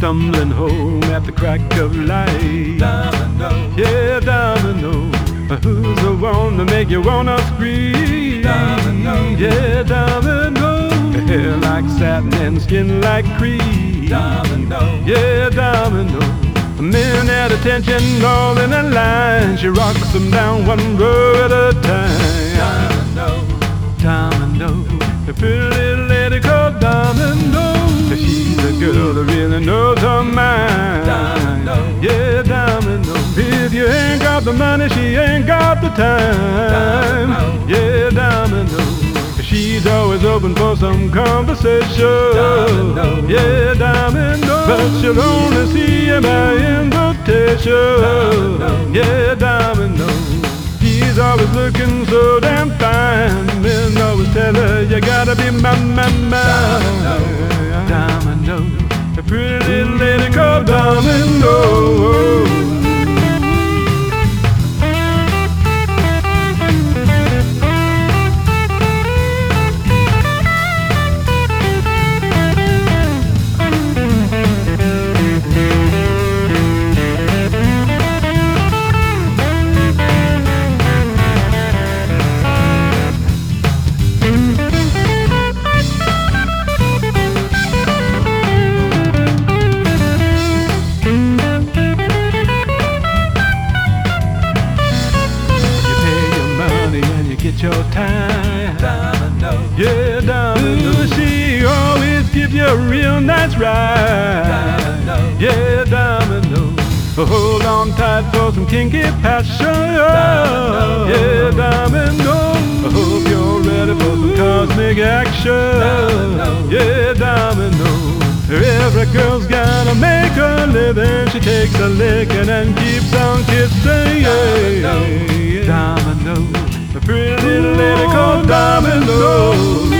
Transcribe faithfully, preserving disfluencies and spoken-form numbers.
stumbling home at the crack of light. Domino, Yeah, domino, who's the one to make you wanna scream? Domino, yeah, domino, hair like satin and skin like cream. domino, Yeah, domino, men at attention all in a line. She rocks them down one row at a time. domino, Domino, the pretty little lady called Domino. She's a girl that really knows her mind. Domino, Yeah, Domino. If you ain't got the money, she ain't got the time. Domino. Yeah, Domino. She's always open for some conversation. Domino. Yeah, Domino. But she'll only see you by invitation. Domino. Yeah, Domino. She's always looking so damn fine. Men always tell her you gotta be my, my, my. Domino, a pretty little lady called Domino. Get your time. domino, Yeah, Domino. She always gives you a real nice ride. domino, Yeah, Domino. Hold on tight for some kinky passion. Yeah, Domino. I hope you're ready for some cosmic action. Domino. Yeah, Domino. Every girl's gotta make a living. She takes a licking and keeps on kissing. Yeah, Domino. Domino. A pretty little lady called Domino.